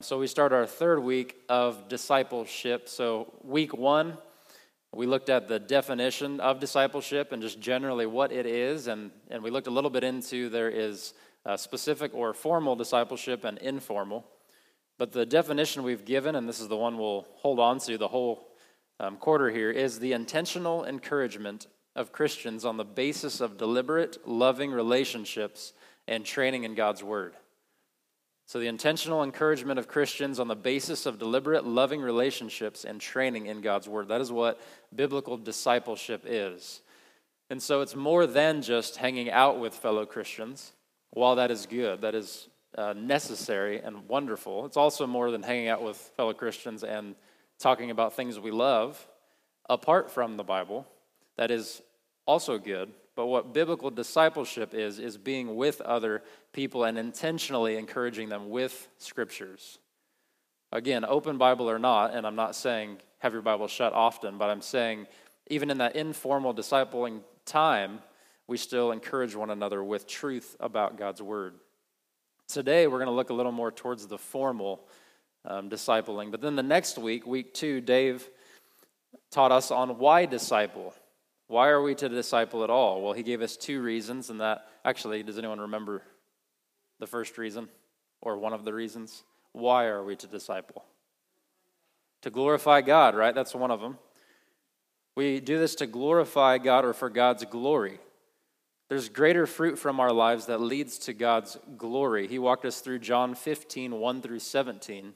So we start our third week of discipleship. So week 1, we looked at the definition of discipleship and just generally what it is, and we looked a little bit into there is specific or formal discipleship and informal. But the definition we've given, and this is the one we'll hold on to the whole quarter here, is the intentional encouragement of Christians on the basis of deliberate, loving relationships and training in God's Word. So the intentional encouragement of Christians on the basis of deliberate, loving relationships and training in God's Word. That is what biblical discipleship is. And so it's more than just hanging out with fellow Christians. While that is good, that is necessary and wonderful, it's also more than hanging out with fellow Christians and talking about things we love apart from the Bible. That is also good. But what biblical discipleship is being with other people and intentionally encouraging them with scriptures. Again, open Bible or not, and I'm not saying have your Bible shut often, but I'm saying even in that informal discipling time, we still encourage one another with truth about God's Word. Today, we're going to look a little more towards the formal discipling. But then the next week, week 2, Dave taught us on why disciple. Why are we to disciple at all? Well, he gave us 2 reasons, and that, actually, does anyone remember the first reason, or one of the reasons? Why are we to disciple? To glorify God, right? That's one of them. We do this to glorify God or for God's glory. There's greater fruit from our lives that leads to God's glory. He walked us through John 15, 1 through 17.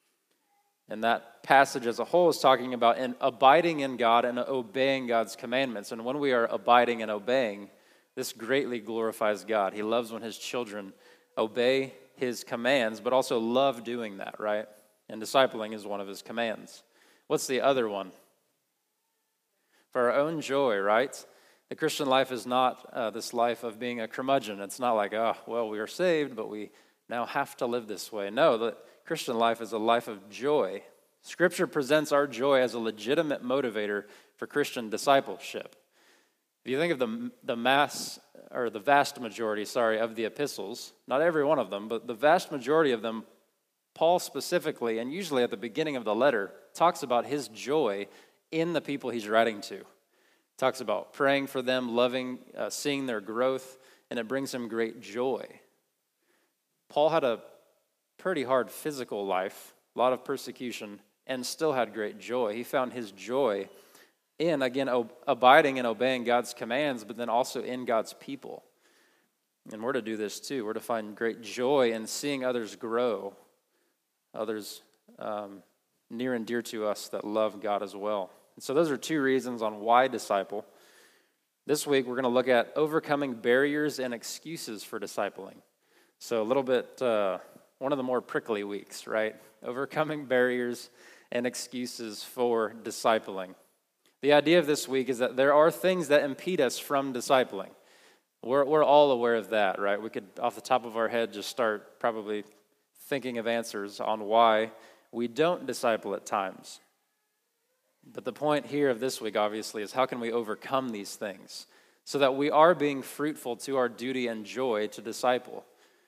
And that passage as a whole is talking about abiding in God and obeying God's commandments. And when we are abiding and obeying, this greatly glorifies God. He loves when his children obey his commands, but also love doing that, right? And discipling is one of his commands. What's the other one? For our own joy, right? The Christian life is not this life of being a curmudgeon. It's not like, we are saved, but we now have to live this way. No, the Christian life is a life of joy. Scripture presents our joy as a legitimate motivator for Christian discipleship. If you think of the vast majority of the epistles, not every one of them, but the vast majority of them, Paul specifically, and usually at the beginning of the letter, talks about his joy in the people he's writing to. Talks about praying for them, loving, seeing their growth, and it brings him great joy. Paul had a pretty hard physical life, a lot of persecution, and still had great joy. He found his joy in, again, abiding and obeying God's commands, but then also in God's people. And we're to do this too. We're to find great joy in seeing others grow, others near and dear to us that love God as well. And so those are 2 reasons on why disciple. This week, we're going to look at overcoming barriers and excuses for discipling. So a little bit, one of the more prickly weeks, right? Overcoming barriers and excuses for discipling. The idea of this week is that there are things that impede us from discipling. We're all aware of that, right? We could, off the top of our head, just start probably thinking of answers on why we don't disciple at times. But the point here of this week, obviously, is how can we overcome these things so that we are being fruitful to our duty and joy to disciple.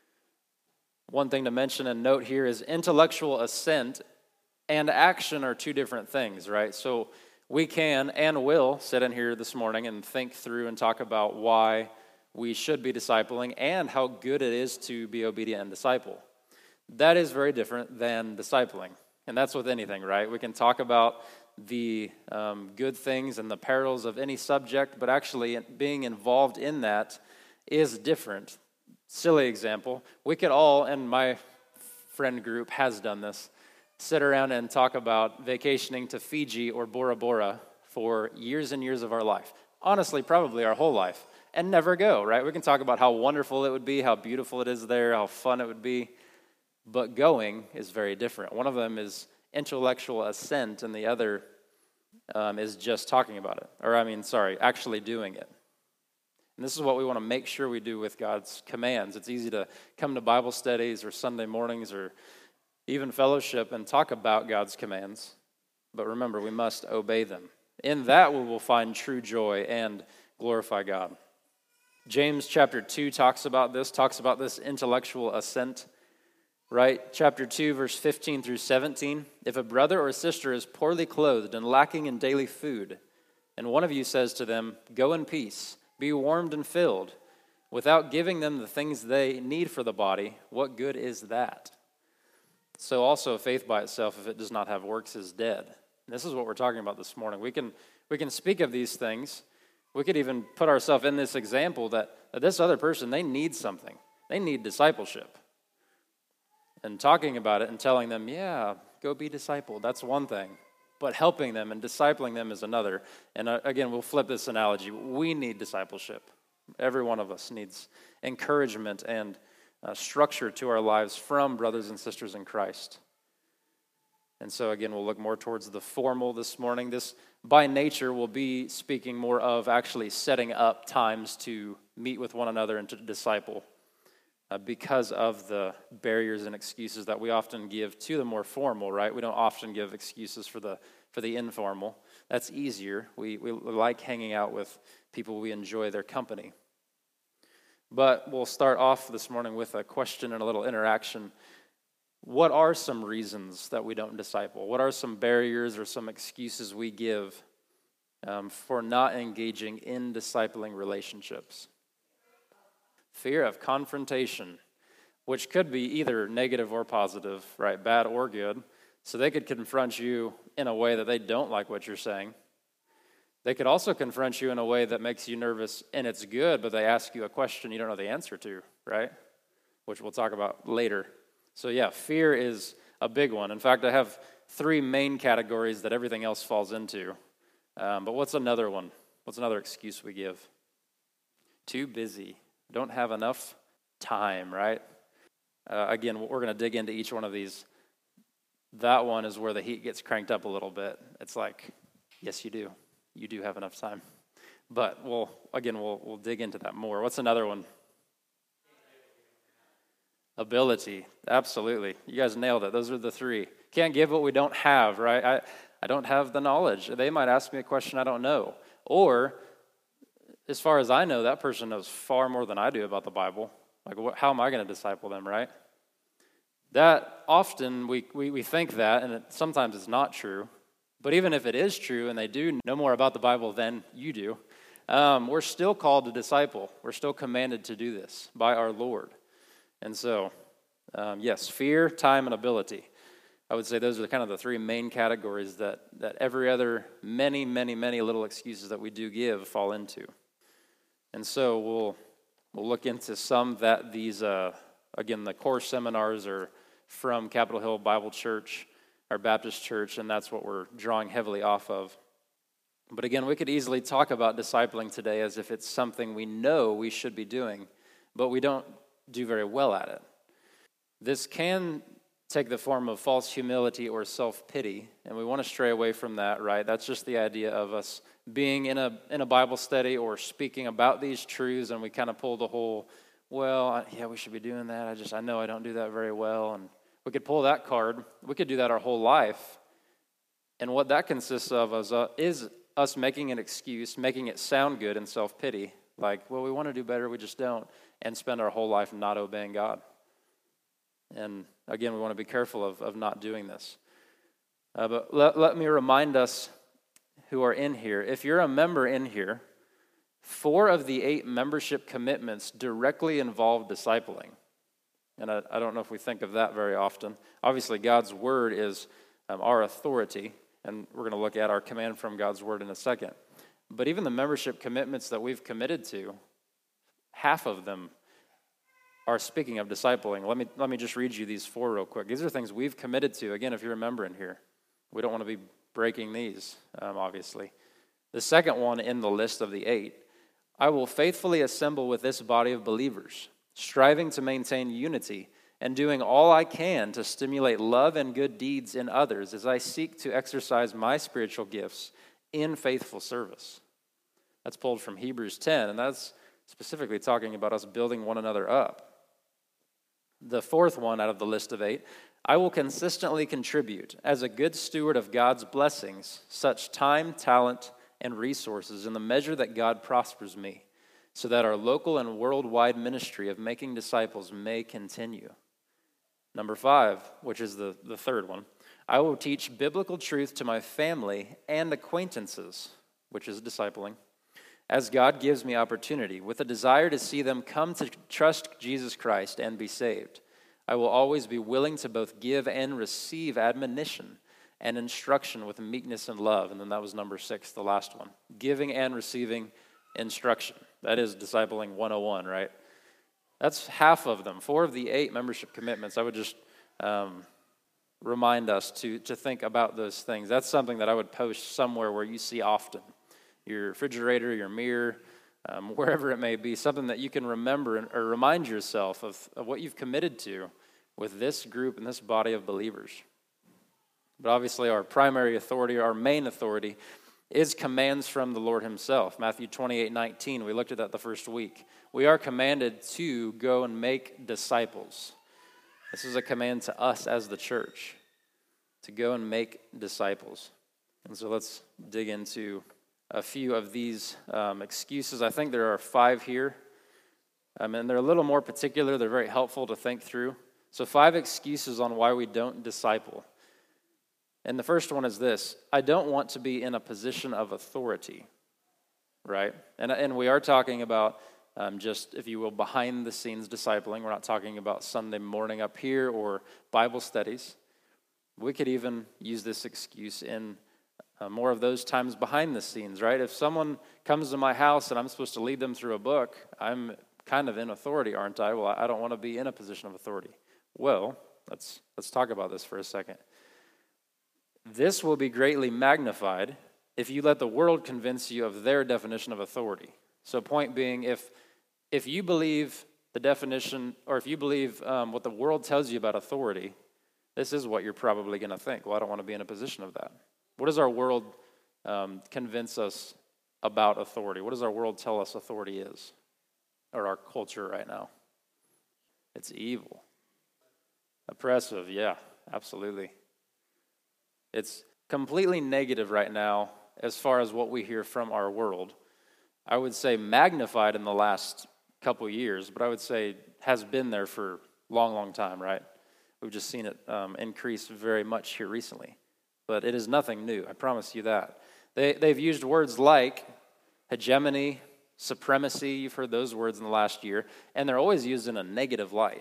One thing to mention and note here is intellectual assent and action are 2 different things, right? So we can and will sit in here this morning and think through and talk about why we should be discipling and how good it is to be obedient and disciple. That is very different than discipling. And that's with anything, right? We can talk about the good things and the perils of any subject, but actually being involved in that is different. Silly example, we could all, and my friend group has done this, sit around and talk about vacationing to Fiji or Bora Bora for years and years of our life. Honestly, probably our whole life, and never go, right? We can talk about how wonderful it would be, how beautiful it is there, how fun it would be, but going is very different. One of them is intellectual assent, and the other is just talking about it, actually doing it. And this is what we want to make sure we do with God's commands. It's easy to come to Bible studies or Sunday mornings or even fellowship and talk about God's commands. But remember, we must obey them. In that we will find true joy and glorify God. James chapter 2 talks about this intellectual assent. right? Chapter 2, verse 15 through 17. If a brother or sister is poorly clothed and lacking in daily food, and one of you says to them, "Go in peace, be warmed and filled," without giving them the things they need for the body, what good is that? So also faith by itself, if it does not have works, is dead. And this is what we're talking about this morning. We can speak of these things. We could even put ourselves in this example that this other person, they need something. They need discipleship. And talking about it and telling them, yeah, go be discipled, that's one thing. But helping them and discipling them is another. And again, we'll flip this analogy. We need discipleship. Every one of us needs encouragement and structure to our lives from brothers and sisters in Christ. And so again, we'll look more towards the formal this morning. This, by nature, will be speaking more of actually setting up times to meet with one another and to disciple. Because of the barriers and excuses that we often give to the more formal, right? We don't often give excuses for the informal. That's easier. We like hanging out with people. We enjoy their company. But we'll start off this morning with a question and a little interaction. What are some reasons that we don't disciple? What are some barriers or some excuses we give for not engaging in discipling relationships? Fear of confrontation, which could be either negative or positive, right? Bad or good. So they could confront you in a way that they don't like what you're saying. They could also confront you in a way that makes you nervous, and it's good, but they ask you a question you don't know the answer to, right? Which we'll talk about later. So yeah, fear is a big one. In fact, I have 3 main categories that everything else falls into. But what's another one? What's another excuse we give? Too busy. Don't have enough time, right? Again, we're going to dig into each one of these. That one is where the heat gets cranked up a little bit. It's like, yes, you do. You do have enough time. But we'll dig into that more. What's another one? Ability. Absolutely. You guys nailed it. Those are the 3. Can't give what we don't have, right? I don't have the knowledge. They might ask me a question I don't know. Or, as far as I know, that person knows far more than I do about the Bible. Like, how am I going to disciple them, right? That often we think that, and sometimes it's not true. But even if it is true, and they do know more about the Bible than you do, we're still called to disciple. We're still commanded to do this by our Lord. And so, yes, fear, time, and ability. I would say those are kind of the 3 main categories that every other many little excuses that we do give fall into. And so we'll look into some that these, again, the core seminars are from Capitol Hill Bible Church, our Baptist church, and that's what we're drawing heavily off of. But again, we could easily talk about discipling today as if it's something we know we should be doing, but we don't do very well at it. This can take the form of false humility or self-pity, and we want to stray away from that, right? That's just the idea of us being in a Bible study or speaking about these truths, and we kind of pull the whole, well, yeah, we should be doing that. I know I don't do that very well, and we could pull that card. We could do that our whole life, and what that consists of is us making an excuse, making it sound good in self-pity, like, well, we want to do better, we just don't, and spend our whole life not obeying God. And again, we want to be careful of not doing this. But let me remind us who are in here. If you're a member in here, 4 of the 8 membership commitments directly involve discipling. And I don't know if we think of that very often. Obviously, God's word is our authority, and we're going to look at our command from God's word in a second. But even the membership commitments that we've committed to, half of them are speaking of discipling. Let me just read you these 4 real quick. These are things we've committed to. Again, if you're a member in here, we don't want to be breaking these, obviously. The second one in the list of the 8, I will faithfully assemble with this body of believers, striving to maintain unity and doing all I can to stimulate love and good deeds in others as I seek to exercise my spiritual gifts in faithful service. That's pulled from Hebrews 10, and that's specifically talking about us building one another up. The 4th one out of the list of 8, I will consistently contribute as a good steward of God's blessings, such time, talent, and resources in the measure that God prospers me, so that our local and worldwide ministry of making disciples may continue. Number 5, which is the third one, I will teach biblical truth to my family and acquaintances, which is discipling, as God gives me opportunity, with a desire to see them come to trust Jesus Christ and be saved. I will always be willing to both give and receive admonition and instruction with meekness and love. And then that was number 6, the last one. Giving and receiving instruction. That is discipling 101, right? That's half of them. 4 of the 8 membership commitments. I would just remind us to think about those things. That's something that I would post somewhere where you see often. Your refrigerator, your mirror, wherever it may be, something that you can remember or remind yourself of what you've committed to with this group and this body of believers. But obviously our primary authority, our main authority, is commands from the Lord himself. Matthew 28:19, we looked at that the first week. We are commanded to go and make disciples. This is a command to us as the church, to go and make disciples. And so let's dig into a few of these excuses. I think there are 5 here, and they're a little more particular. They're very helpful to think through. So 5 excuses on why we don't disciple. And the first one is this: I don't want to be in a position of authority, right? And we are talking about just, if you will, behind the scenes discipling. We're not talking about Sunday morning up here or Bible studies. We could even use this excuse in more of those times behind the scenes, right? If someone comes to my house and I'm supposed to lead them through a book, I'm kind of in authority, aren't I? Well, I don't want to be in a position of authority. Well, let's talk about this for a second. This will be greatly magnified if you let the world convince you of their definition of authority. So point being, if you believe the definition, or if you believe what the world tells you about authority, this is what you're probably going to think. Well, I don't want to be in a position of that. What does our world convince us about authority? What does our world tell us authority is? Or our culture right now? It's evil. Oppressive, yeah, absolutely. It's completely negative right now as far as what we hear from our world. I would say magnified in the last couple years, but I would say has been there for a long, long time, right? We've just seen it increase very much here recently. But it is nothing new, I promise you that. They've used words like hegemony, supremacy, you've heard those words in the last year, and they're always used in a negative light.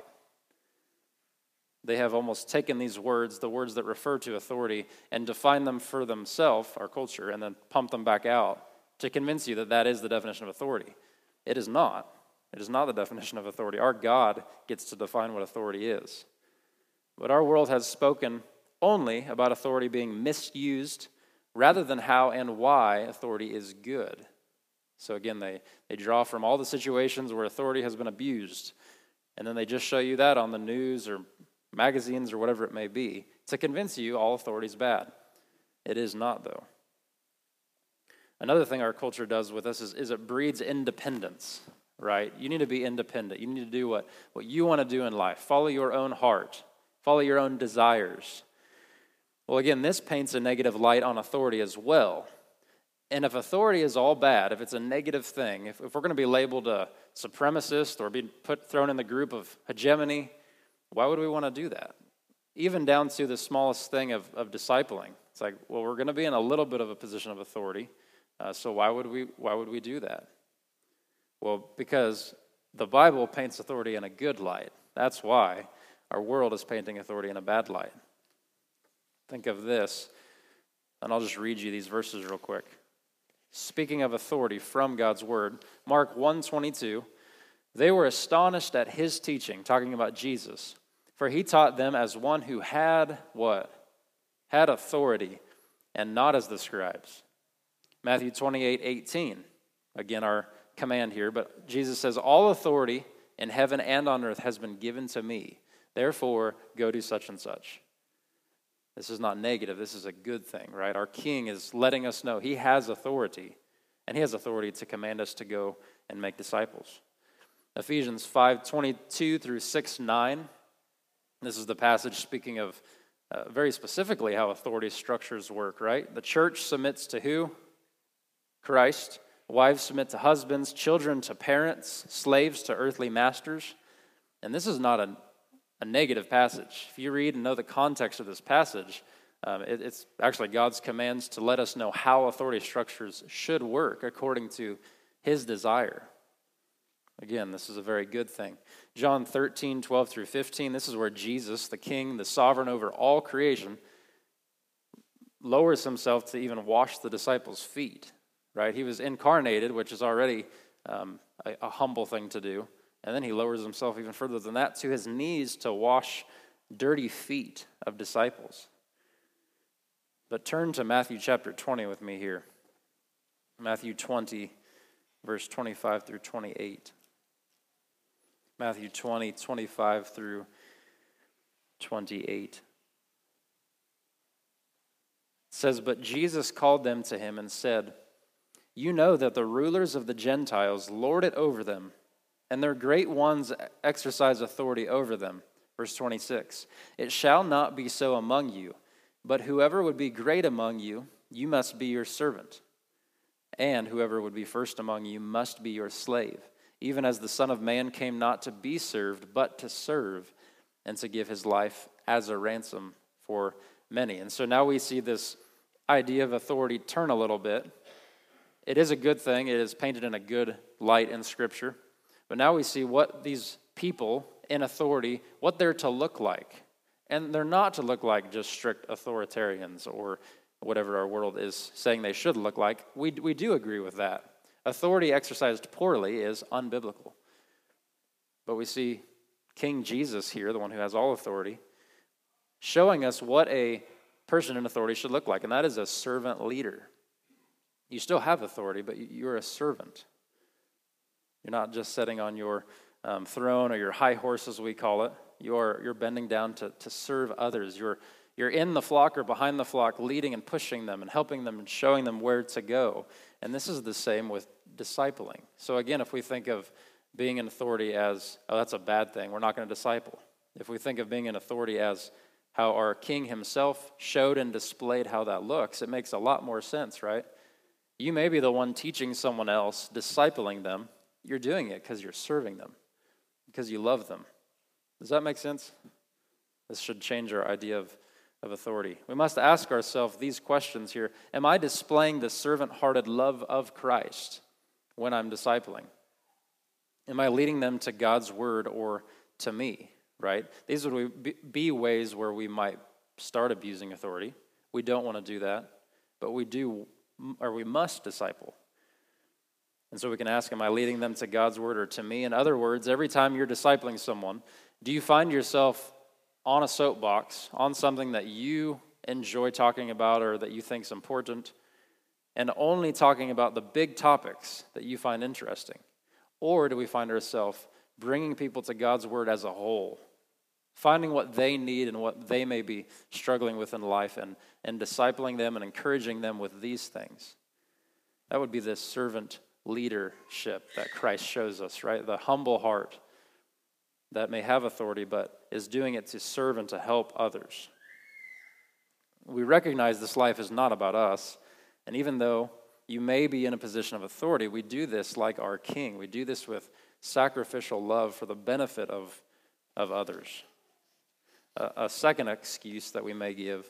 They have almost taken these words, the words that refer to authority, and defined them for themselves, our culture, and then pump them back out to convince you that that is the definition of authority. It is not. It is not the definition of authority. Our God gets to define what authority is. But our world has spoken only about authority being misused rather than how and why authority is good. So again, they draw from all the situations where authority has been abused, and then they just show you that on the news or magazines or whatever it may be to convince you all authority is bad. It is not, though. Another thing our culture does with us is it breeds independence, right? You need to be independent. You need to do what you want to do in life. Follow your own heart. Follow your own desires. Well, again, this paints a negative light on authority as well. And if authority is all bad, if it's a negative thing, if we're going to be labeled a supremacist or be thrown in the group of hegemony, why would we want to do that? Even down to the smallest thing of discipling. It's like, well, we're going to be in a little bit of a position of authority, so why would we do that? Well, because the Bible paints authority in a good light. That's why our world is painting authority in a bad light. Think of this, and I'll just read you these verses real quick. Speaking of authority from God's word, Mark 1:22, they were astonished at his teaching, talking about Jesus, for he taught them as one who had what? Had authority, and not as the scribes. Matthew 28:18, again our command here, but Jesus says, all authority in heaven and on earth has been given to me. Therefore, go do such and such. This is not negative. This is a good thing, right? Our King is letting us know he has authority, and he has authority to command us to go and make disciples. Ephesians 5:22 through 6:9. This is the passage speaking of very specifically how authority structures work, right? The church submits to who? Christ. Wives submit to husbands, children to parents, slaves to earthly masters. And this is not a negative passage. If you read and know the context of this passage, it's actually God's commands to let us know how authority structures should work according to his desire. Again, this is a very good thing. John 13, 12 through 15, this is where Jesus, the king, the sovereign over all creation, lowers himself to even wash the disciples' feet, right? He was incarnated, which is already a humble thing to do. And then he lowers himself even further than that to his knees to wash dirty feet of disciples. But turn to Matthew chapter 20 with me here. Matthew 20, verse 25 through 28. Matthew 20, 25 through 28. It says, "But Jesus called them to him and said, 'You know that the rulers of the Gentiles lord it over them, and their great ones exercise authority over them.'" Verse 26, "It shall not be so among you, but whoever would be great among you, you must be your servant. And whoever would be first among you must be your slave, even as the Son of Man came not to be served, but to serve, and to give his life as a ransom for many." And so now we see this idea of authority turn a little bit. It is a good thing. It is painted in a good light in Scripture. But now we see what these people in authority, what they're to look like. And they're not to look like just strict authoritarians or whatever our world is saying they should look like. We do agree with that. Authority exercised poorly is unbiblical. But we see King Jesus here, the one who has all authority, showing us what a person in authority should look like, and that is a servant leader. You still have authority, but you're a servant. You're not just sitting on your throne or your high horse, as we call it. You're bending down to serve others. You're in the flock or behind the flock, leading and pushing them and helping them and showing them where to go. And this is the same with discipling. So again, if we think of being in authority as, oh, that's a bad thing, we're not going to disciple. If we think of being in authority as how our King himself showed and displayed how that looks, it makes a lot more sense, right? You may be the one teaching someone else, discipling them. You're doing it because you're serving them, because you love them. Does that make sense? This should change our idea of authority. We must ask ourselves these questions here. Am I displaying the servant-hearted love of Christ when I'm discipling? Am I leading them to God's word or to me, right? These would be ways where we might start abusing authority. We don't want to do that, but we must disciple. And so we can ask, am I leading them to God's word or to me? In other words, every time you're discipling someone, do you find yourself on a soapbox, on something that you enjoy talking about or that you think is important, and only talking about the big topics that you find interesting? Or do we find ourselves bringing people to God's word as a whole, finding what they need and what they may be struggling with in life and discipling them and encouraging them with these things? That would be this servant leadership that Christ shows us, right? The humble heart that may have authority but is doing it to serve and to help others. We recognize this life is not about us, and even though you may be in a position of authority, we do this like our King. We do this with sacrificial love for the benefit of others. A second excuse that we may give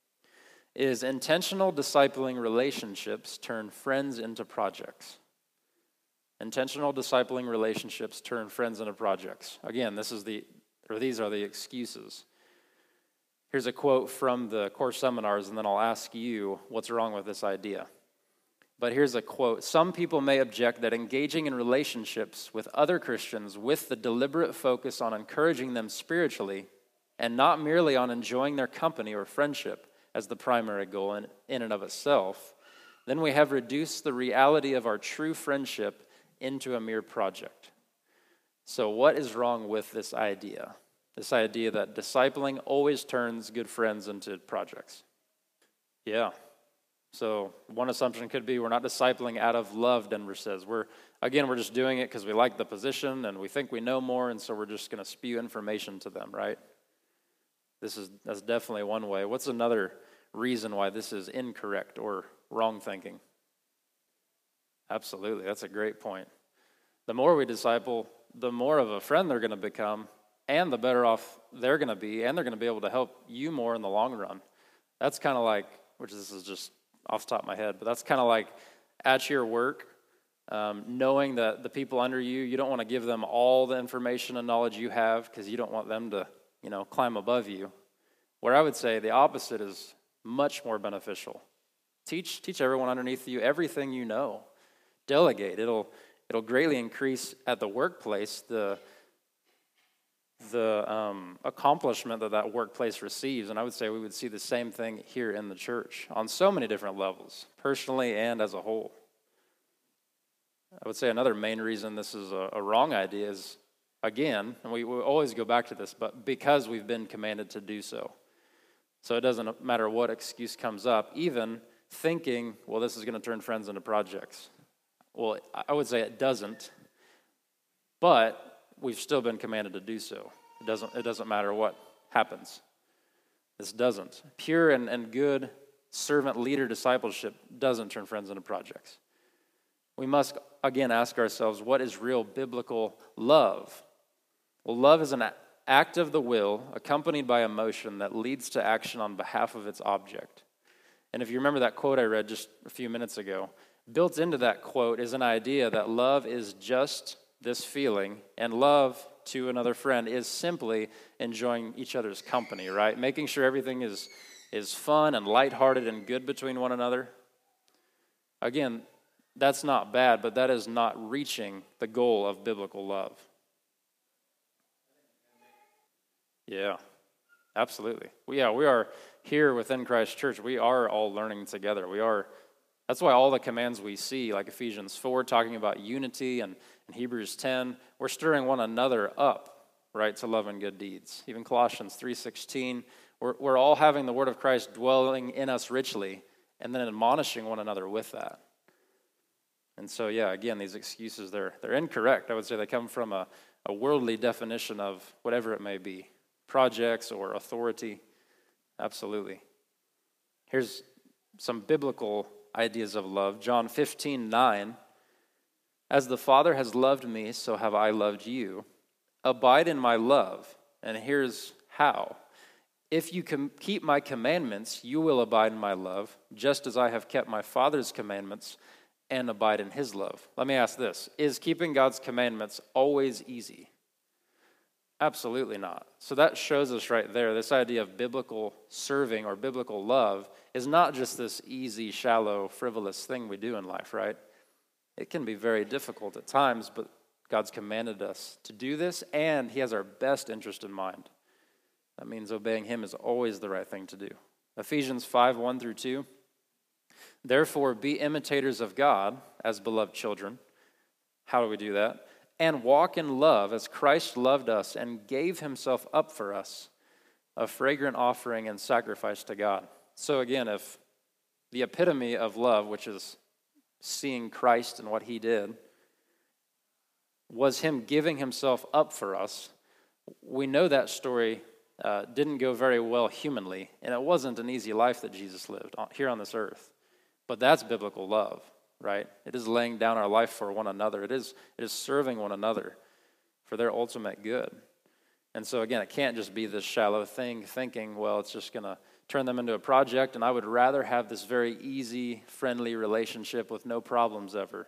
is intentional discipling relationships turn friends into projects. Intentional discipling relationships turn friends into projects. Again, these are the excuses. Here's a quote from the core seminars, and then I'll ask you what's wrong with this idea. But here's a quote. "Some people may object that engaging in relationships with other Christians with the deliberate focus on encouraging them spiritually and not merely on enjoying their company or friendship as the primary goal in and of itself, then we have reduced the reality of our true friendship into a mere project." So what is wrong with this idea? This idea that discipling always turns good friends into projects. Yeah. So one assumption could be we're not discipling out of love, Denver says. We're just doing it because we like the position and we think we know more, and so we're just going to spew information to them, right? That's definitely one way. What's another reason why this is incorrect or wrong thinking? Absolutely, that's a great point. The more we disciple, the more of a friend they're going to become, and the better off they're going to be, and they're going to be able to help you more in the long run. That's kind of like, which this is just off the top of my head, but that's kind of like at your work, knowing that the people under you, you don't want to give them all the information and knowledge you have because you don't want them to, climb above you. Where I would say the opposite is much more beneficial. Teach everyone underneath you everything you know. Delegate. It'll greatly increase at the workplace the accomplishment that workplace receives. And I would say we would see the same thing here in the church on so many different levels, personally and as a whole. I would say another main reason this is a wrong idea is, again, and we always go back to this, but because we've been commanded to do so. So it doesn't matter what excuse comes up, even thinking, well, this is going to turn friends into projects. Well, I would say it doesn't, but we've still been commanded to do so. It doesn't matter what happens. This doesn't. Pure and good servant leader discipleship doesn't turn friends into projects. We must, again, ask ourselves, what is real biblical love? Well, love is an act of the will accompanied by emotion that leads to action on behalf of its object. And if you remember that quote I read just a few minutes ago, built into that quote is an idea that love is just this feeling, and love to another friend is simply enjoying each other's company, right? Making sure everything is fun and lighthearted and good between one another. Again, that's not bad, but that is not reaching the goal of biblical love. Yeah, absolutely. We are here within Christ Church. We are all learning together. That's why all the commands we see, like Ephesians 4, talking about unity, and Hebrews 10, we're stirring one another up, right, to love and good deeds. Even Colossians 3:16, we're all having the word of Christ dwelling in us richly, and then admonishing one another with that. And so, again, these excuses, they're incorrect. I would say they come from a worldly definition of whatever it may be, projects or authority. Absolutely. Here's some biblical ideas of love. John 15:9, as the Father has loved me, so have I loved you. Abide in my love. And here's how. If you keep my commandments, you will abide in my love, just as I have kept my Father's commandments and abide in his love. Let me ask this. Is keeping God's commandments always easy? Absolutely not. So that shows us right there, this idea of biblical serving or biblical love is not just this easy, shallow, frivolous thing we do in life, right? It can be very difficult at times, but God's commanded us to do this, and he has our best interest in mind. That means obeying him is always the right thing to do. Ephesians 5:1-2. Therefore, be imitators of God as beloved children. How do we do that? And walk in love as Christ loved us and gave himself up for us, a fragrant offering and sacrifice to God. So again, if the epitome of love, which is seeing Christ and what he did, was him giving himself up for us, we know that story didn't go very well humanly, and it wasn't an easy life that Jesus lived here on this earth. But that's biblical love, right? It is laying down our life for one another. It is serving one another for their ultimate good. And so again, it can't just be this shallow thing, thinking, well, it's just going to turn them into a project, and I would rather have this very easy, friendly relationship with no problems ever.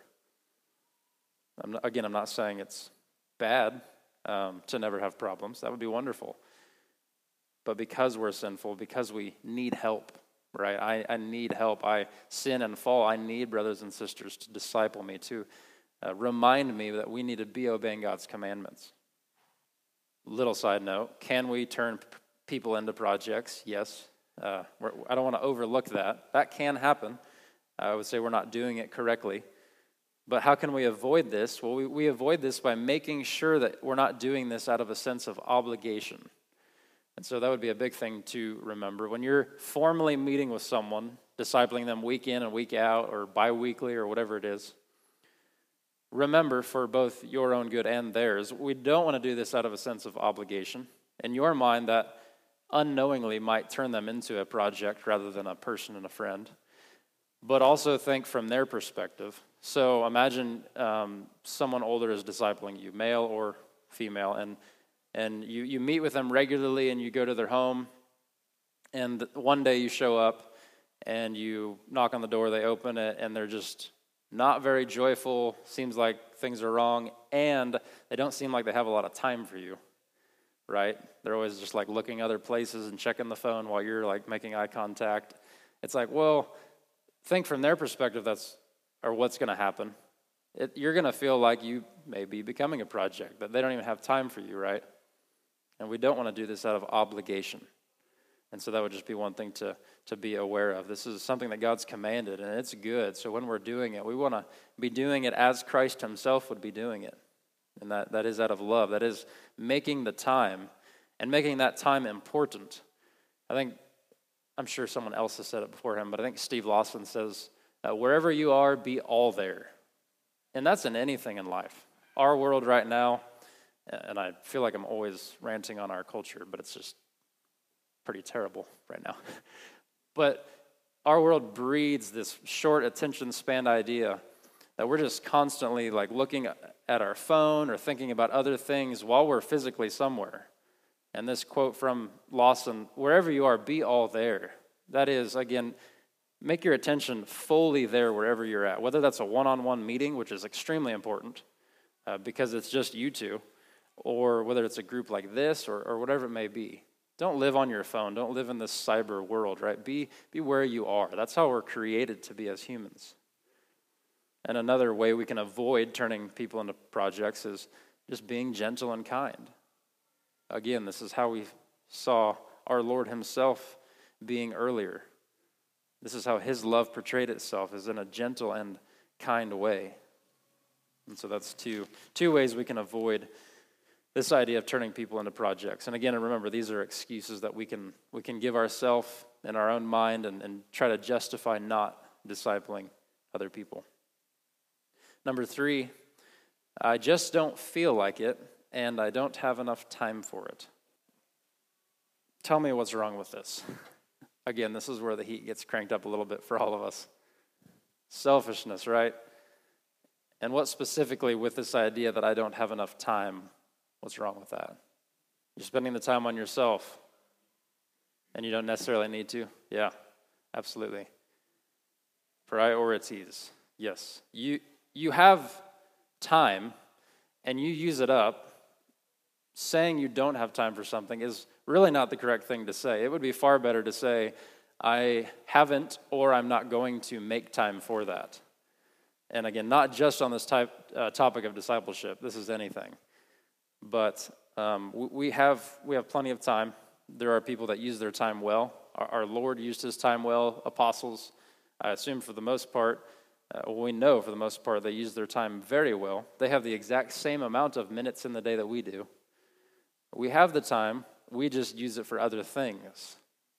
I'm not saying it's bad to never have problems. That would be wonderful. But because we're sinful, because we need help, right? I need help. I sin and fall. I need brothers and sisters to disciple me, to remind me that we need to be obeying God's commandments. Little side note, can we turn people into projects? Yes. I don't want to overlook that. That can happen. I would say we're not doing it correctly. But how can we avoid this? Well, we avoid this by making sure that we're not doing this out of a sense of obligation. And so that would be a big thing to remember. When you're formally meeting with someone, discipling them week in and week out, or bi-weekly or whatever it is, remember, for both your own good and theirs, we don't want to do this out of a sense of obligation. In your mind, that unknowingly might turn them into a project rather than a person and a friend. But also think from their perspective. So imagine someone older is discipling you, male or female, and and you meet with them regularly and you go to their home, and one day you show up and you knock on the door, they open it, and they're just not very joyful, seems like things are wrong, and they don't seem like they have a lot of time for you, right? They're always just like looking other places and checking the phone while you're like making eye contact. It's like, well, think from their perspective what's going to happen. You're going to feel like you may be becoming a project, that they don't even have time for you, right? And we don't want to do this out of obligation. And so that would just be one thing to be aware of. This is something that God's commanded, and it's good. So when we're doing it, we want to be doing it as Christ himself would be doing it. And that is out of love. That is making the time and making that time important. I'm sure someone else has said it before him, but I think Steve Lawson says, wherever you are, be all there. And that's in anything in life. Our world right now, and I feel like I'm always ranting on our culture, but it's just pretty terrible right now. But our world breeds this short attention span idea that we're just constantly like looking at our phone or thinking about other things while we're physically somewhere. And this quote from Lawson, wherever you are, be all there. That is, again, make your attention fully there wherever you're at, whether that's a one-on-one meeting, which is extremely important because it's just you two, or whether it's a group like this or whatever it may be. Don't live on your phone. Don't live in this cyber world, right? Be where you are. That's how we're created to be as humans. And another way we can avoid turning people into projects is just being gentle and kind. Again, this is how we saw our Lord himself being earlier. This is how his love portrayed itself, is in a gentle and kind way. And so that's two ways we can avoid this idea of turning people into projects. And again, remember, these are excuses that we can give ourselves in our own mind and try to justify not discipling other people. Number 3, I just don't feel like it, and I don't have enough time for it. Tell me what's wrong with this. Again, this is where the heat gets cranked up a little bit for all of us. Selfishness, right? And what specifically with this idea that I don't have enough time, what's wrong with that? You're spending the time on yourself, and you don't necessarily need to? Yeah, absolutely. Priorities, yes. You have time, and you use it up. Saying you don't have time for something is really not the correct thing to say. It would be far better to say, I haven't or I'm not going to make time for that. And again, not just on this topic of discipleship. This is anything. But we have plenty of time. There are people that use their time well. Our Lord used his time well. Apostles, I assume for the most part, we know for the most part they use their time very well. They have the exact same amount of minutes in the day that we do. We have the time, we just use it for other things.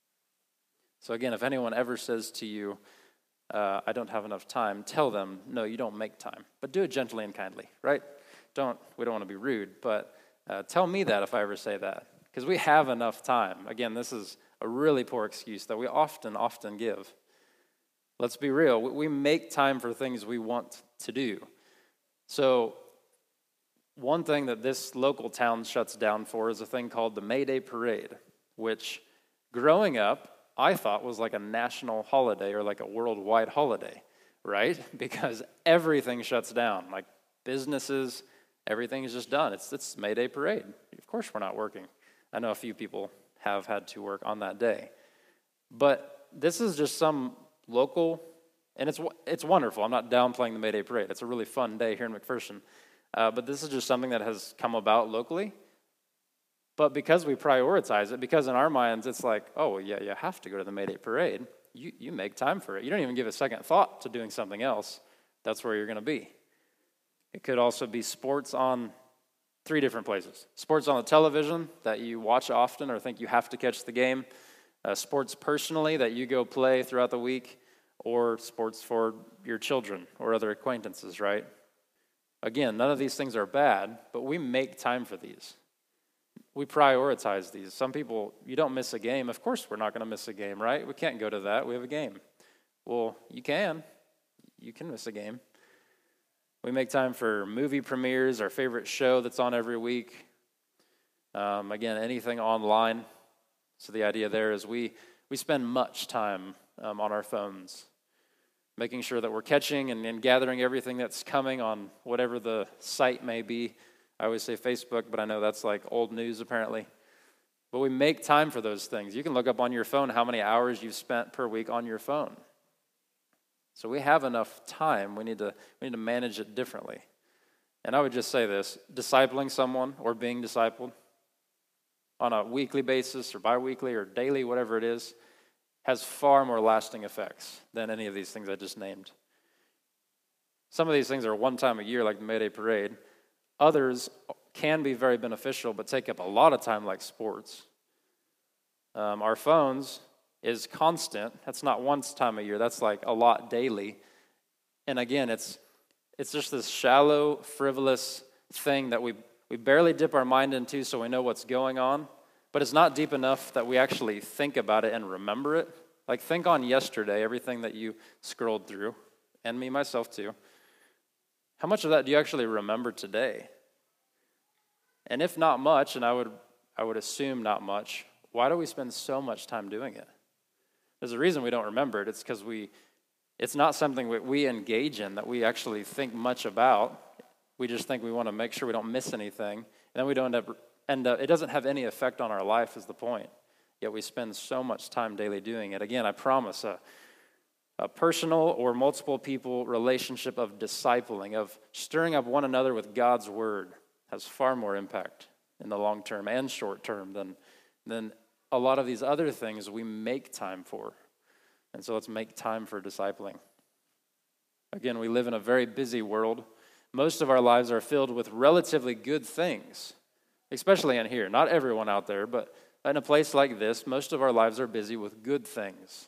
So again, if anyone ever says to you, I don't have enough time, tell them, no, you don't make time. But do it gently and kindly, right? We don't want to be rude, but tell me that if I ever say that. Because we have enough time. Again, this is a really poor excuse that we often give. Let's be real. We make time for things we want to do. So one thing that this local town shuts down for is a thing called the May Day Parade, which growing up, I thought was like a national holiday or like a worldwide holiday, right? Because everything shuts down, like businesses, everything is just done. It's May Day Parade. Of course we're not working. I know a few people have had to work on that day. But this is just some local, and it's wonderful. I'm not downplaying the May Day Parade. It's a really fun day here in McPherson. But this is just something that has come about locally. But because we prioritize it, because in our minds it's like, oh, yeah, you have to go to the May Day Parade, you make time for it. You don't even give a second thought to doing something else. That's where you're going to be. It could also be sports on 3 different places. Sports on the television that you watch often or think you have to catch the game. Sports personally that you go play throughout the week. Or sports for your children or other acquaintances, right? Again, none of these things are bad, but we make time for these. We prioritize these. Some people, you don't miss a game. Of course we're not going to miss a game, right? We can't go to that. We have a game. Well, you can. You can miss a game. We make time for movie premieres, our favorite show that's on every week. Again, anything online. So the idea there is we spend much time on our phones, making sure that we're catching and gathering everything that's coming on whatever the site may be. I always say Facebook, but I know that's like old news apparently. But we make time for those things. You can look up on your phone how many hours you've spent per week on your phone. So we have enough time. We need to manage it differently. And I would just say this, discipling someone or being discipled on a weekly basis or biweekly or daily, whatever it is, has far more lasting effects than any of these things I just named. Some of these things are one time a year, like the May Day Parade. Others can be very beneficial, but take up a lot of time, like sports. Our phones is constant. That's not once time a year. That's like a lot daily. And again, it's just this shallow, frivolous thing that we barely dip our mind into so we know what's going on, but it's not deep enough that we actually think about it and remember it. Like think on yesterday, everything that you scrolled through, and me myself too. How much of that do you actually remember today? And if not much, and I would assume not much, why do we spend so much time doing it? There's a reason we don't remember it. It's because it's not something we engage in that we actually think much about. We just think we want to make sure we don't miss anything. And then we don't end up, it doesn't have any effect on our life is the point. Yet we spend so much time daily doing it. Again, I promise a personal or multiple people relationship of discipling, of stirring up one another with God's word has far more impact in the long term and short term than a lot of these other things we make time for. And so let's make time for discipling. Again, we live in a very busy world. Most of our lives are filled with relatively good things, especially in here. Not everyone out there, but in a place like this, most of our lives are busy with good things.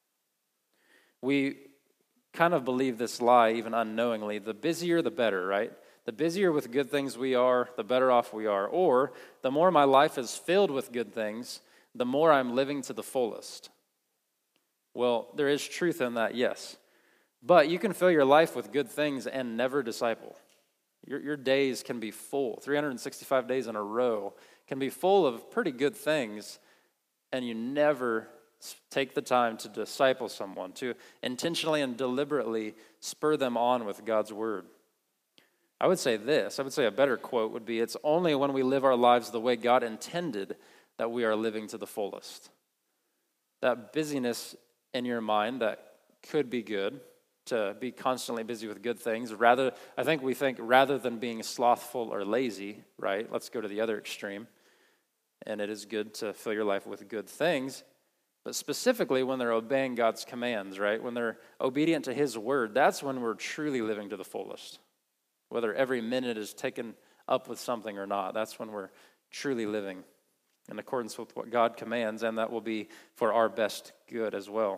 We kind of believe this lie, even unknowingly. The busier, the better, right? The busier with good things we are, the better off we are. Or the more my life is filled with good things, the more I'm living to the fullest. Well, there is truth in that, yes. But you can fill your life with good things and never disciple. Your days can be full. 365 days in a row can be full of pretty good things, and you never take the time to disciple someone, to intentionally and deliberately spur them on with God's word. I would say a better quote would be, it's only when we live our lives the way God intended that we are living to the fullest. That busyness in your mind that could be good, to be constantly busy with good things. Rather than being slothful or lazy, right? Let's go to the other extreme. And it is good to fill your life with good things, but specifically when they're obeying God's commands, right? When they're obedient to his word, that's when we're truly living to the fullest. Whether every minute is taken up with something or not, that's when we're truly living in accordance with what God commands, and that will be for our best good as well.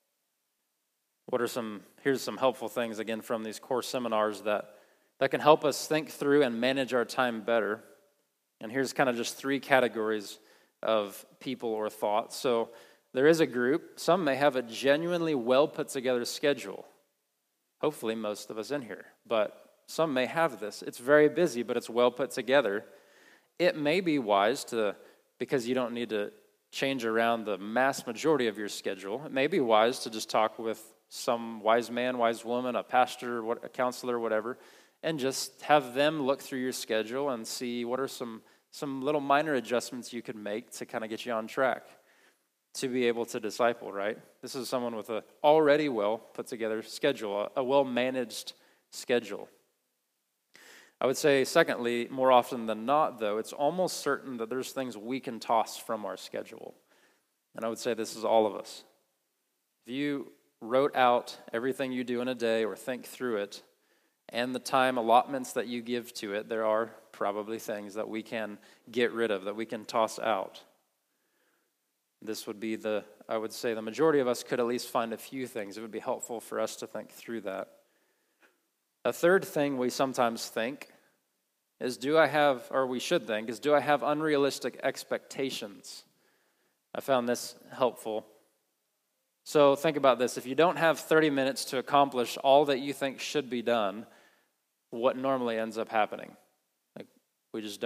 Here's some helpful things, again, from these core seminars that can help us think through and manage our time better. And here's kind of just 3 categories of people or thoughts. So there is a group. Some may have a genuinely well put together schedule. Hopefully most of us in here. But some may have this. It's very busy, but it's well put together. It may be wise because you don't need to change around the mass majority of your schedule, it may be wise to just talk with some wise man, wise woman, a pastor, a counselor, whatever, and just have them look through your schedule and see what are some little minor adjustments you could make to kind of get you on track to be able to disciple, right? This is someone with an already well put together schedule, a well-managed schedule. I would say, secondly, more often than not, though, it's almost certain that there's things we can toss from our schedule. And I would say this is all of us. If you wrote out everything you do in a day or think through it and the time allotments that you give to it, there are probably things that we can get rid of, that we can toss out. This would be I would say the majority of us could at least find a few things. It would be helpful for us to think through that. A third thing we sometimes think is, do I have unrealistic expectations? I found this helpful. So think about this. If you don't have 30 minutes to accomplish all that you think should be done, what normally ends up happening? We just don't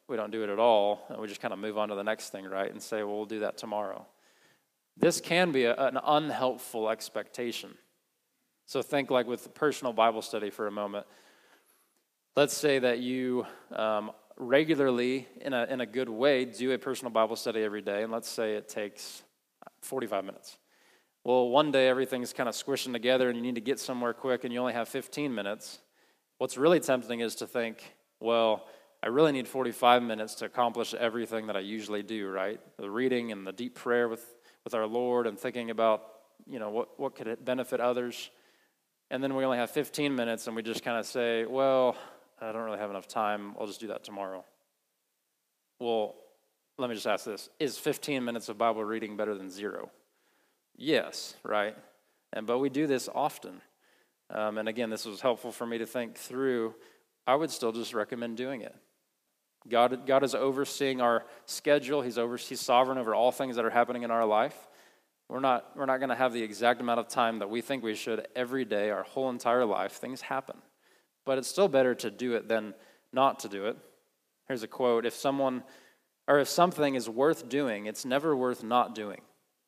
do it at all, and we just kind of move on to the next thing, right? And say, well, we'll do that tomorrow. This can be an unhelpful expectation. So think like with personal Bible study for a moment. Let's say that you regularly, in a good way, do a personal Bible study every day, and let's say it takes 45 minutes. Well, one day everything's kind of squishing together and you need to get somewhere quick and you only have 15 minutes. What's really tempting is to think, well, I really need 45 minutes to accomplish everything that I usually do, right? The reading and the deep prayer with our Lord and thinking about, what could it benefit others. And then we only have 15 minutes and we just kind of say, well, I don't really have enough time. I'll just do that tomorrow. Well, let me just ask this. Is 15 minutes of Bible reading better than 0? Yes, right? But we do this often. And again, this was helpful for me to think through. I would still just recommend doing it. God is overseeing our schedule. He's sovereign over all things that are happening in our life. We're not going to have the exact amount of time that we think we should every day, our whole entire life. Things happen. But it's still better to do it than not to do it. Here's a quote. If something is worth doing, it's never worth not doing.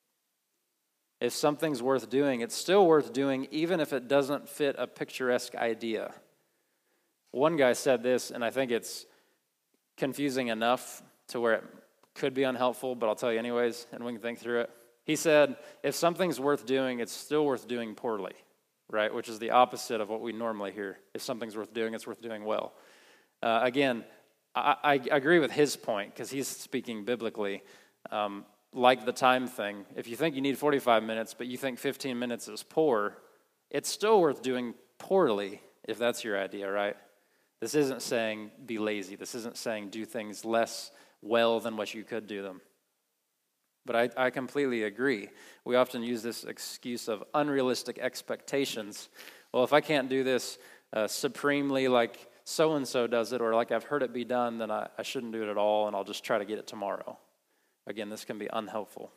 If something's worth doing, it's still worth doing even if it doesn't fit a picturesque idea. One guy said this, and I think it's confusing enough to where it could be unhelpful, but I'll tell you anyways, and we can think through it. He said, if something's worth doing, it's still worth doing poorly, right? Which is the opposite of what we normally hear. If something's worth doing, it's worth doing well. Again, I agree with his point because he's speaking biblically. Like the time thing, if you think you need 45 minutes, but you think 15 minutes is poor, it's still worth doing poorly if that's your idea, right? This isn't saying be lazy. This isn't saying do things less well than what you could do them. But I completely agree. We often use this excuse of unrealistic expectations. Well, if I can't do this supremely like so-and-so does it, or like I've heard it be done, then I shouldn't do it at all, and I'll just try to get it tomorrow. Again, this can be unhelpful.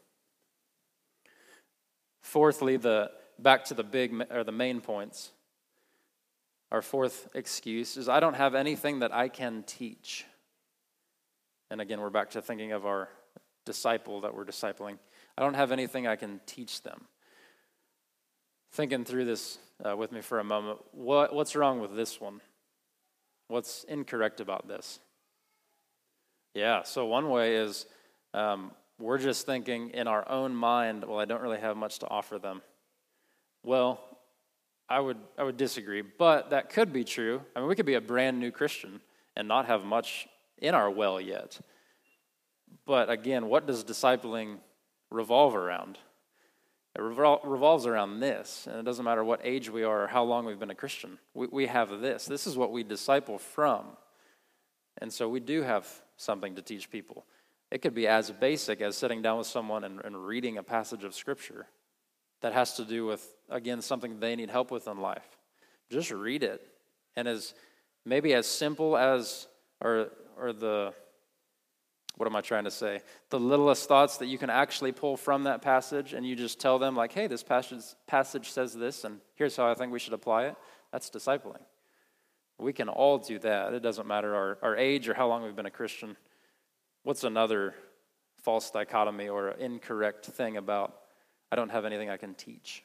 Fourthly, back to the main points. Our fourth excuse is I don't have anything that I can teach. And again, we're back to thinking of our disciple that we're discipling. I don't have anything I can teach them. Thinking through this with me for a moment, what's wrong with this one? What's incorrect about this? Yeah, so one way is we're just thinking in our own mind, well, I don't really have much to offer them. Well, I would disagree, but that could be true. I mean, we could be a brand new Christian and not have much in our well yet. But again, what does discipling revolve around? It revolves around this, and it doesn't matter what age we are or how long we've been a Christian. We have this. This is what we disciple from. And so we do have something to teach people. It could be as basic as sitting down with someone and reading a passage of Scripture that has to do with, again, something they need help with in life. Just read it. And maybe as simple as, or the, what am I trying to say? The littlest thoughts that you can actually pull from that passage, and you just tell them, like, hey, this passage says this, and here's how I think we should apply it. That's discipling. We can all do that. It doesn't matter our age or how long we've been a Christian. What's another false dichotomy or incorrect thing about I don't have anything I can teach?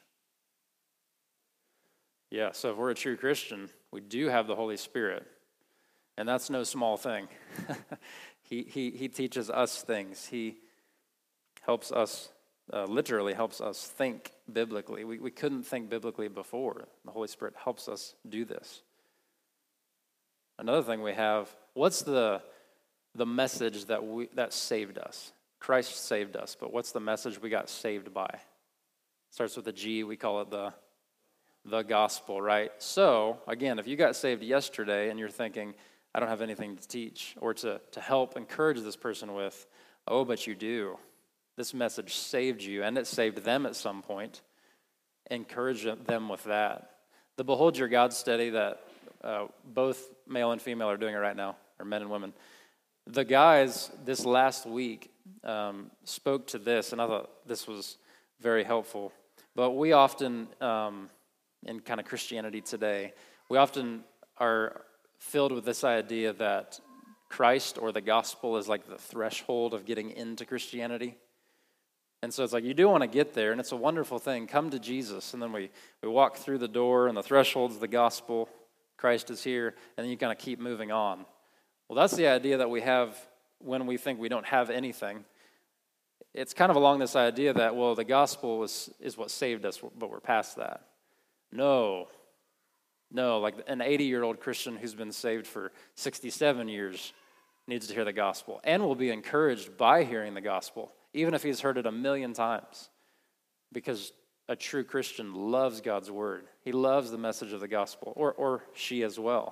Yeah, so if we're a true Christian, we do have the Holy Spirit, and that's no small thing. He teaches us things. He helps us, literally helps us think biblically. We couldn't think biblically before. The Holy Spirit helps us do this. Another thing we have, what's the message that saved us? Christ saved us, but what's the message we got saved by? Starts with a G, we call it the gospel, right? So, again, if you got saved yesterday and you're thinking, I don't have anything to teach or to help encourage this person with, oh, but you do. This message saved you, and it saved them at some point. Encourage them with that. The Behold Your God study that both male and female are doing it right now, or men and women. The guys this last week spoke to this, and I thought this was very helpful. But we often, in kind of Christianity today, we often are filled with this idea that Christ or the gospel is like the threshold of getting into Christianity. And so it's like you do want to get there, and it's a wonderful thing. Come to Jesus, and then we walk through the door, and the threshold's the gospel. Christ is here, and then you kind of keep moving on. Well, that's the idea that we have when we think we don't have anything. It's kind of along this idea that, well, the gospel is what saved us, but we're past that. No, like an 80-year-old Christian who's been saved for 67 years needs to hear the gospel and will be encouraged by hearing the gospel, even if he's heard it 1,000,000 times, because a true Christian loves God's word. He loves the message of the gospel, or she as well.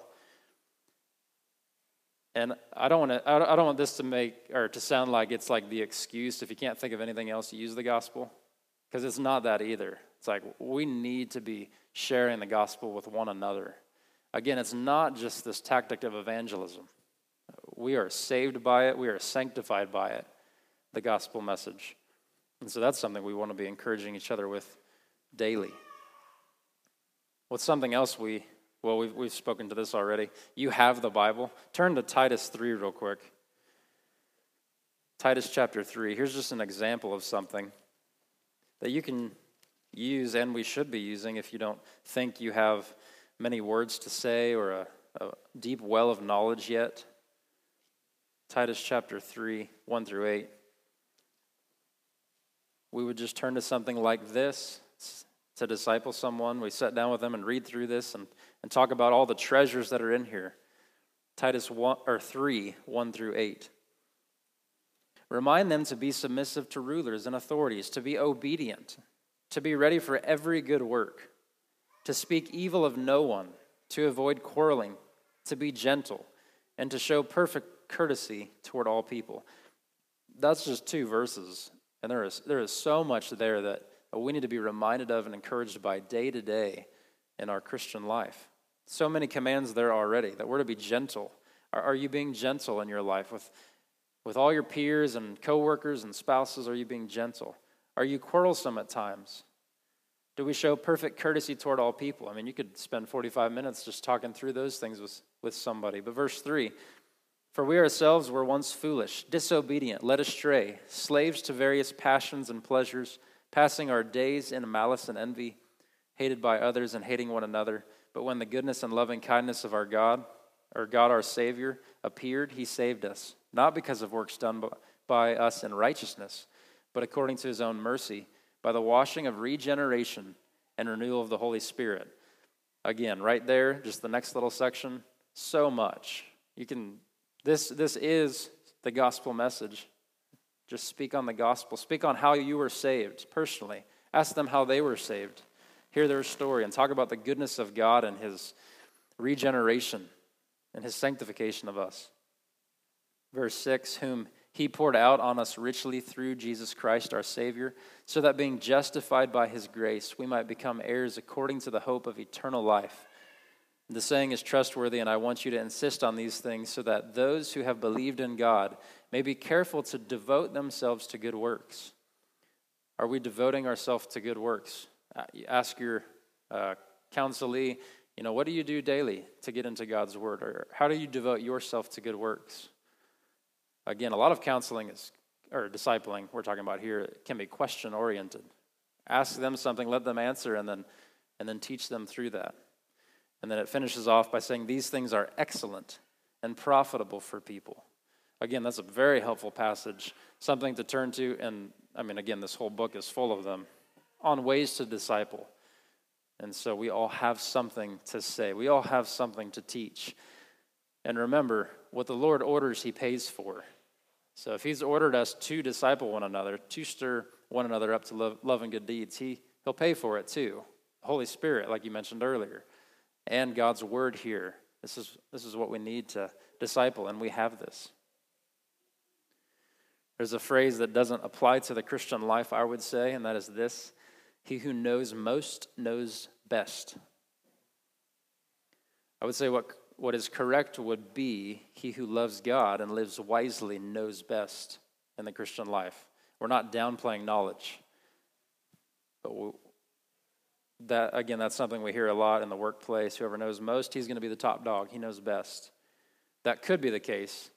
And I don't want this to sound like it's like the excuse if you can't think of anything else, use the gospel, because it's not that either. It's like we need to be sharing the gospel with one another. Again, it's not just this tactic of evangelism. We are saved by it. We are sanctified by it, the gospel message. And so that's something we want to be encouraging each other with daily. What's something else we've spoken to this already. You have the Bible. Turn to Titus 3 real quick. Titus chapter 3. Here's just an example of something that you can use and we should be using if you don't think you have many words to say or a deep well of knowledge yet. Titus chapter 3, 1 through 8. We would just turn to something like this to disciple someone. We sit down with them and read through this and talk about all the treasures that are in here. Titus 3, 1 through 8. Remind them to be submissive to rulers and authorities, to be obedient, to be ready for every good work, to speak evil of no one, to avoid quarreling, to be gentle, and to show perfect courtesy toward all people. That's just 2 verses, and there is so much there that we need to be reminded of and encouraged by day to day in our Christian life. So many commands there already that we're to be gentle. Are you being gentle in your life with all your peers and coworkers and spouses? Are you being gentle? Are you quarrelsome at times? Do we show perfect courtesy toward all people? I mean, you could spend 45 minutes just talking through those things with somebody. But verse 3, for we ourselves were once foolish, disobedient, led astray, slaves to various passions and pleasures, passing our days in malice and envy, hated by others and hating one another. But when the goodness and loving kindness of our God our Savior, appeared, he saved us, not because of works done by us in righteousness, but according to his own mercy, by the washing of regeneration and renewal of the Holy Spirit. Again, right there, just the next little section, so much. This is the gospel message. Just speak on the gospel. Speak on how you were saved personally. Ask them how they were saved. Hear their story and talk about the goodness of God and his regeneration and his sanctification of us. Verse 6, whom he poured out on us richly through Jesus Christ our Savior, so that being justified by his grace, we might become heirs according to the hope of eternal life. The saying is trustworthy, and I want you to insist on these things so that those who have believed in God may be careful to devote themselves to good works. Are we devoting ourselves to good works? Ask your counselee, what do you do daily to get into God's word? Or how do you devote yourself to good works? Again, a lot of counseling or discipling we're talking about here can be question-oriented. Ask them something, let them answer, and then teach them through that. And then it finishes off by saying these things are excellent and profitable for people. Again, that's a very helpful passage, something to turn to. And again, this whole book is full of them on ways to disciple. And so we all have something to say. We all have something to teach. And remember, what the Lord orders, he pays for. So if he's ordered us to disciple one another, to stir one another up to love and good deeds, he'll pay for it too. The Holy Spirit, like you mentioned earlier, and God's word here. This is what we need to disciple, and we have this. There's a phrase that doesn't apply to the Christian life, I would say, and that is this: he who knows most knows best. I would say what is correct would be he who loves God and lives wisely knows best in the Christian life. We're not downplaying knowledge, but that's something we hear a lot in the workplace. Whoever knows most, he's going to be the top dog. He knows best. That could be the case,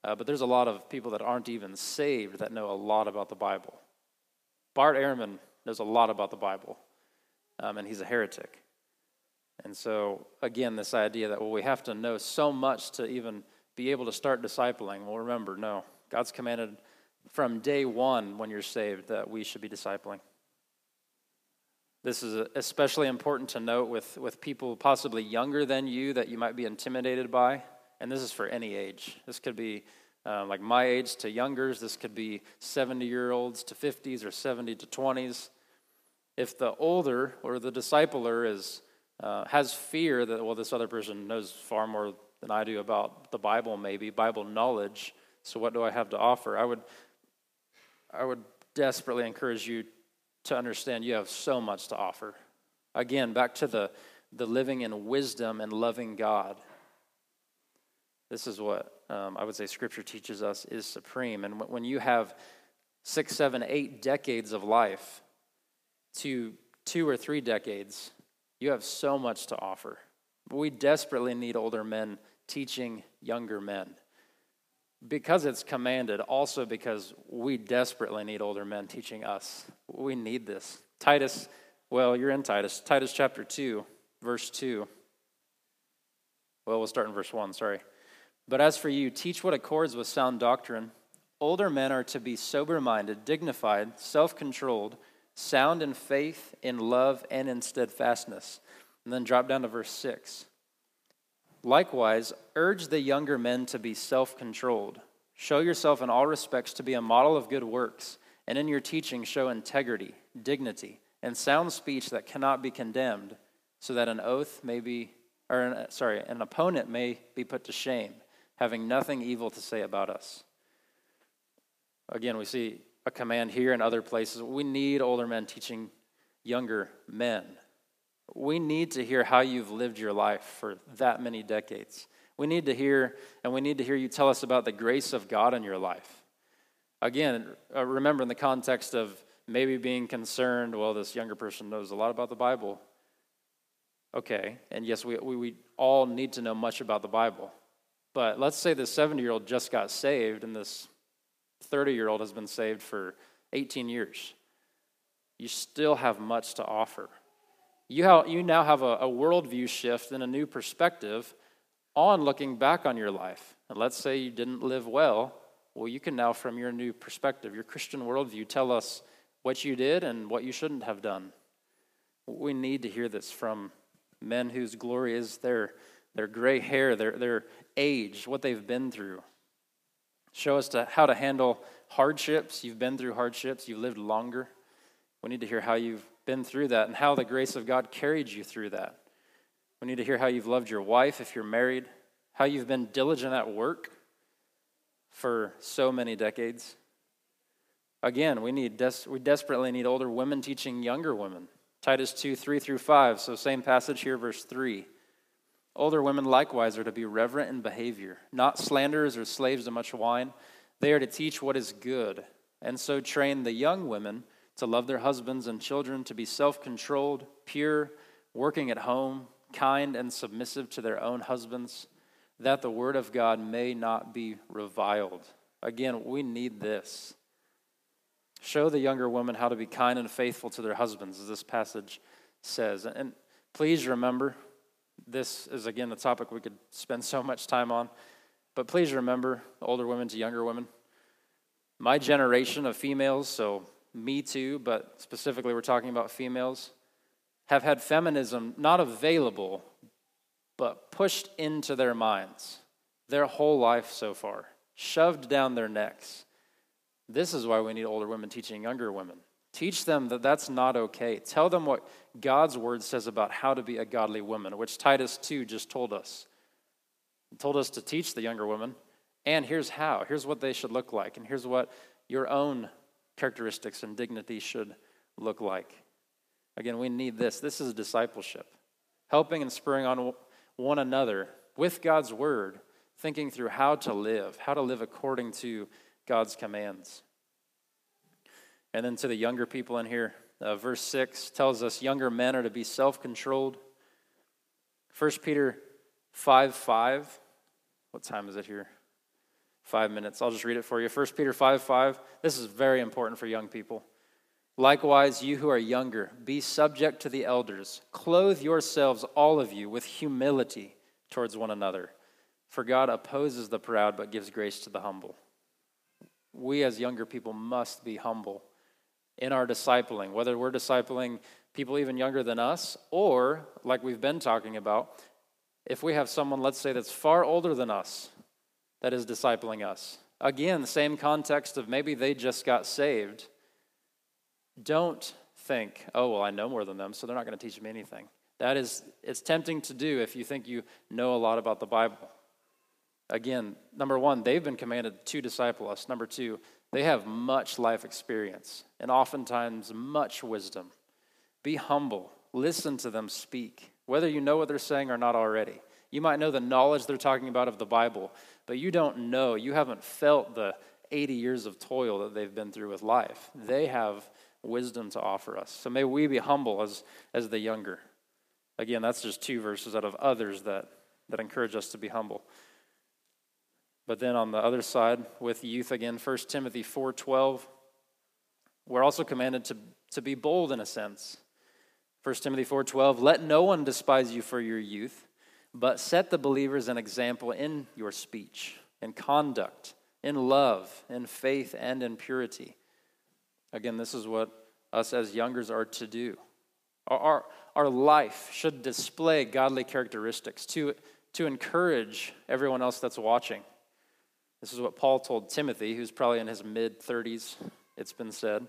But there's a lot of people that aren't even saved that know a lot about the Bible. Bart Ehrman knows a lot about the Bible, and he's a heretic. And so, again, this idea that, well, we have to know so much to even be able to start discipling. Well, remember, no. God's commanded from day one when you're saved that we should be discipling. This is especially important to note with people possibly younger than you that you might be intimidated by. And this is for any age. This could be like my age to youngers. This could be 70-year-olds to 50s or 70 to 20s. If the older or the discipler has fear that, well, this other person knows far more than I do about the Bible, maybe, Bible knowledge, so what do I have to offer? I would desperately encourage you to understand you have so much to offer. Again, back to the living in wisdom and loving God. This is what I would say Scripture teaches us is supreme. And when you have 6, 7, 8 decades of life to 2 or 3 decades, you have so much to offer. We desperately need older men teaching younger men. Because it's commanded, also because we desperately need older men teaching us. We need this. Titus, well, you're in Titus. Titus chapter 2, verse 2. Well, we'll start in verse 1, sorry. But as for you, teach what accords with sound doctrine. Older men are to be sober-minded, dignified, self-controlled, sound in faith, in love, and in steadfastness. And then drop down to verse 6. Likewise, urge the younger men to be self-controlled. Show yourself in all respects to be a model of good works, and in your teaching show integrity, dignity, and sound speech that cannot be condemned, so that an opponent may be put to shame, having nothing evil to say about us. Again, we see a command here and other places. We need older men teaching younger men. We need to hear how you've lived your life for that many decades. We need to hear you tell us about the grace of God in your life. Again, remember in the context of maybe being concerned, well, this younger person knows a lot about the Bible. Okay, and yes, we all need to know much about the Bible. But let's say this 70-year-old just got saved and this 30-year-old has been saved for 18 years. You still have much to offer. You now have a worldview shift and a new perspective on looking back on your life. And let's say you didn't live well. Well, you can now, from your new perspective, your Christian worldview, tell us what you did and what you shouldn't have done. We need to hear this from men whose glory is their gray hair, their age, what they've been through. Show us how to handle hardships. You've been through hardships. You've lived longer. We need to hear how you've been through that and how the grace of God carried you through that. We need to hear how you've loved your wife if you're married, how you've been diligent at work for so many decades. Again, we desperately need older women teaching younger women. Titus 2, 3 through 5, so same passage here, verse 3. Older women likewise are to be reverent in behavior, not slanderers or slaves to much wine. They are to teach what is good, and so train the young women to love their husbands and children, to be self-controlled, pure, working at home, kind and submissive to their own husbands, that the word of God may not be reviled. Again, we need this. Show the younger women how to be kind and faithful to their husbands, as this passage says. And please remember, this is, again, a topic we could spend so much time on, but please remember, older women to younger women, my generation of females, so me too, but specifically we're talking about females, have had feminism not available, but pushed into their minds their whole life so far, shoved down their necks. This is why we need older women teaching younger women. Teach them that that's not okay. Tell them what God's word says about how to be a godly woman, which Titus 2 just told us. He told us to teach the younger women, and here's how. Here's what they should look like, and here's what your own characteristics and dignity should look like. Again, we need this. This is discipleship. Helping and spurring on one another with God's word, thinking through how to live according to God's commands. And then to the younger people in here, verse 6 tells us younger men are to be self-controlled. 1 Peter 5:5. What time is it here? 5 minutes. I'll just read it for you. 1 Peter 5:5. This is very important for young people. Likewise, you who are younger, be subject to the elders. Clothe yourselves, all of you, with humility towards one another. For God opposes the proud, but gives grace to the humble. We as younger people must be humble in our discipling, whether we're discipling people even younger than us, or, like we've been talking about, if we have someone, let's say, that's far older than us that is discipling us. Again, the same context of maybe they just got saved. Don't think, oh, well, I know more than them, so they're not going to teach me anything. It's tempting to do if you think you know a lot about the Bible. Again, number one, they've been commanded to disciple us. Number two, they have much life experience and oftentimes much wisdom. Be humble. Listen to them speak, whether you know what they're saying or not already. You might know the knowledge they're talking about of the Bible, but you don't know. You haven't felt the 80 years of toil that they've been through with life. They have wisdom to offer us. So may we be humble as the younger. Again, that's just 2 verses out of others that encourage us to be humble. But then on the other side, with youth again, 1 Timothy 4:12, we're also commanded to be bold in a sense. 1 Timothy 4:12, let no one despise you for your youth, but set the believers an example in your speech, in conduct, in love, in faith, and in purity. Again, this is what us as youngers are to do. Our life should display godly characteristics to encourage everyone else that's watching. This is what Paul told Timothy, who's probably in his mid-30s, it's been said.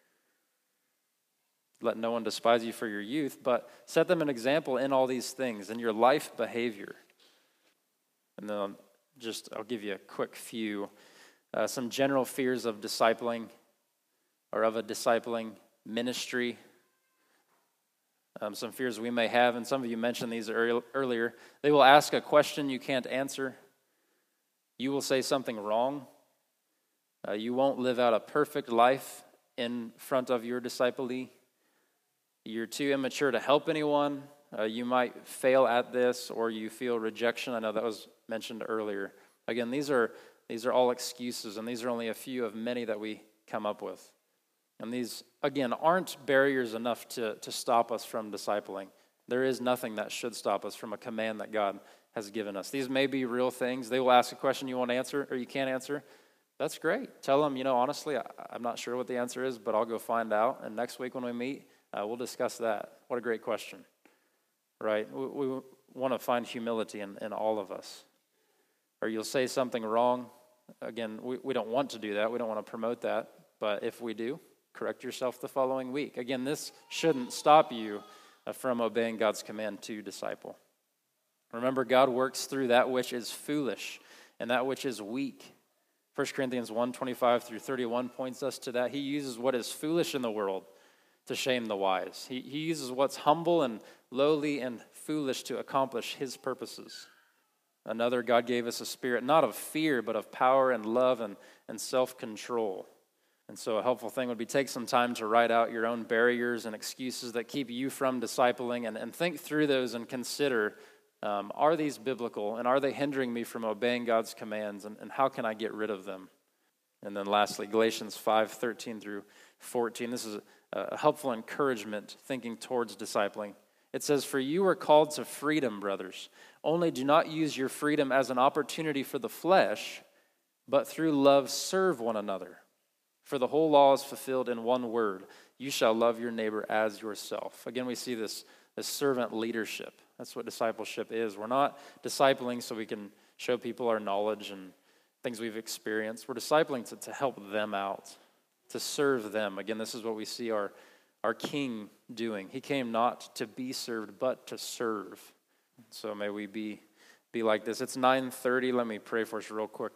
Let no one despise you for your youth, but set them an example in all these things, in your life behavior. And then I'll give you a quick few, some general fears of discipling, or of a discipling ministry. Some fears we may have, and some of you mentioned these earlier. They will ask a question you can't answer. You will say something wrong. You won't live out a perfect life in front of your disciplee. You're too immature to help anyone. You might fail at this, or you feel rejection. I know that was mentioned earlier. Again, these are all excuses, and these are only a few of many that we come up with. And these, again, aren't barriers enough to stop us from discipling. There is nothing that should stop us from a command that God has given us. These may be real things. They will ask a question you won't answer or you can't answer. That's great. Tell them, honestly, I'm not sure what the answer is, but I'll go find out. And next week when we meet, we'll discuss that. What a great question, right? We want to find humility in all of us. Or you'll say something wrong. Again, we don't want to do that. We don't want to promote that. But if we do, correct yourself the following week. Again, this shouldn't stop you from obeying God's command to disciple. Remember, God works through that which is foolish and that which is weak. 1 Corinthians 1:25-31 points us to that. He uses what is foolish in the world to shame the wise. He uses what's humble and lowly and foolish to accomplish his purposes. Another, God gave us a spirit not of fear, but of power and love and self-control. And so a helpful thing would be take some time to write out your own barriers and excuses that keep you from discipling and think through those and consider, are these biblical and are they hindering me from obeying God's commands, and how can I get rid of them? And then lastly, Galatians 5:13-14. This is a helpful encouragement thinking towards discipling. It says, for you are called to freedom, brothers. Only do not use your freedom as an opportunity for the flesh, but through love serve one another. For the whole law is fulfilled in one word. You shall love your neighbor as yourself. Again, we see this servant leadership. That's what discipleship is. We're not discipling so we can show people our knowledge and things we've experienced. We're discipling to help them out, to serve them. Again, this is what we see our King doing. He came not to be served, but to serve. So may we be like this. It's 9:30. Let me pray for us real quick.